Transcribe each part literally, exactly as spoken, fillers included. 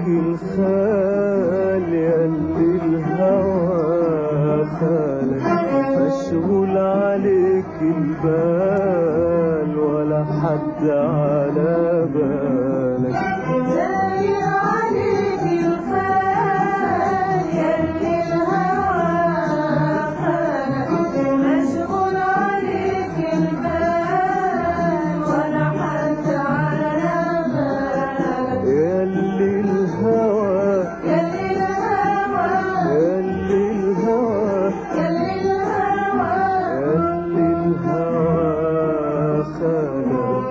الخال ياللي الهوى خالك، مشغول عليك البال ولا حد على بالك. دايق عليك الخال ياللي الهوى خالك، مشغول عليك البال ولا حد على بالك. ياللي الهوى ياللي الهوى ياللي الهوى ياللي الهوى ياللي الهوى خالك.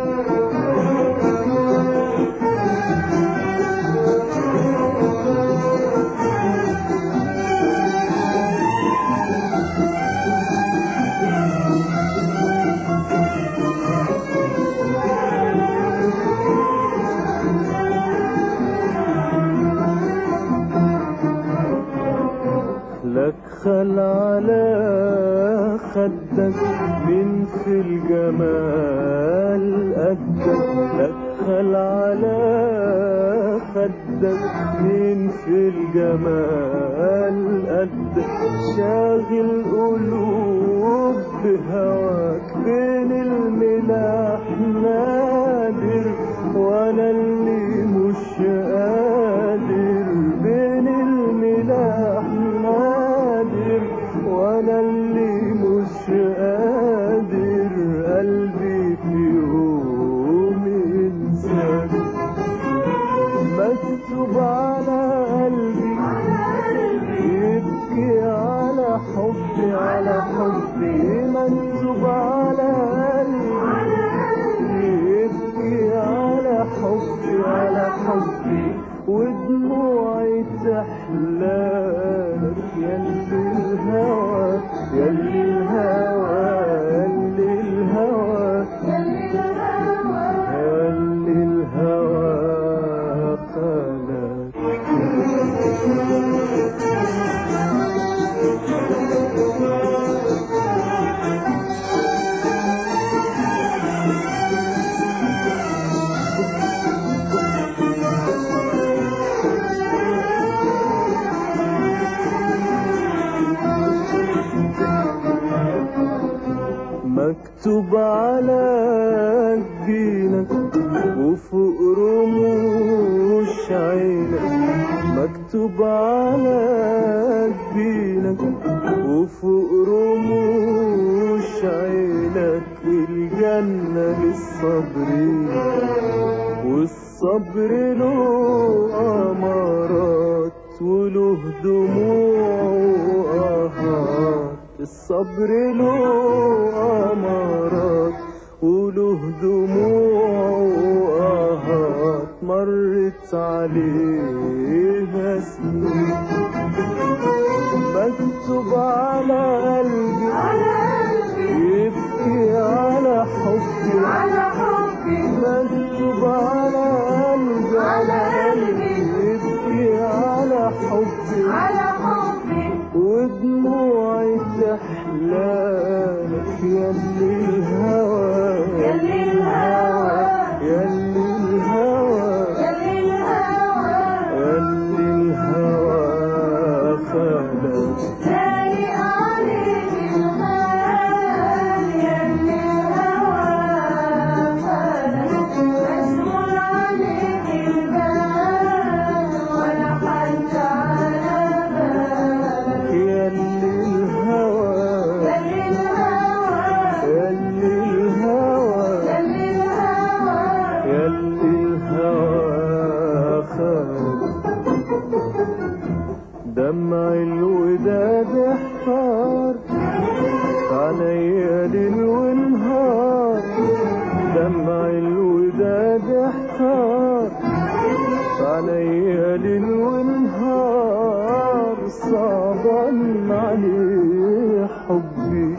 لك خل على خدك من في الجمال قدك، لك خل على خدك من في الجمال قدك، شاغل قلوب بهواك بين الملاح نادر، وانا اللي مش قادر بين الملاح نادر، وانا اللي مش قادر قلبي في يوم ينساك. مكتوب على قلبي يبكي على حبي على حبي، مكتوب على قلبي يبكي على حبي على حبي، ودموعي تحلالك. ياللي الهوى ياللي الهوى ياللي الهوى ياللي الهوى خالك. مكتوب على جبينك وفوق رموش عينك، مكتوب على جبينك وفوق رموش عينك، الجنة للصابرين والصبر له أمارات وله دموع وآهات. الصبر له أمارات وله دموع وآهات، مرت عليها سنين. مكتوب على قلبي يبكي على حبي على حبي، مكتوب على قلبي على قلبي يبكي على حبي على حبي، ودموعي تحلالك. ياللي الهوى ياللي الهوى ياللي الهوى ياللي الهوى ياللي الهوى خالك. دايق عليك الخال ياللي الهوى خالك، مشغول عليك البال ولا حد على بالك. ياللي الهوى ياللي الهوى ياللي الهوى ياللي الهوى ياللي الهوى خالك. دمع الوداد احتار عليا ليل ونهار، دمع الوداد احتار عليا ليل ونهار، صعبان عليه حبي.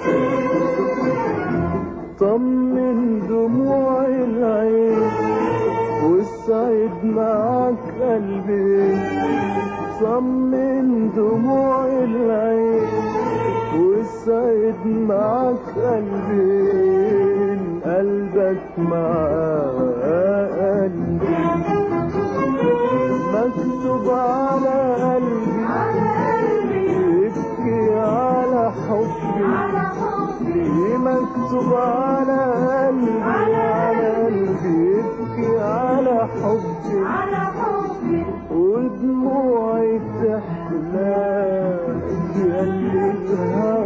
طمن دموع العين والسعيد معاك قلبي، طمن دموع العين والسعيد معاك قلبي، قلبك مع قلبي. مكتوب على قلبي على قلبي يبكي على حبي على حبي مكتوب على قلبي على قلبي يبكي على حبي على حبي ودموعي تحلى يا اللي الهوى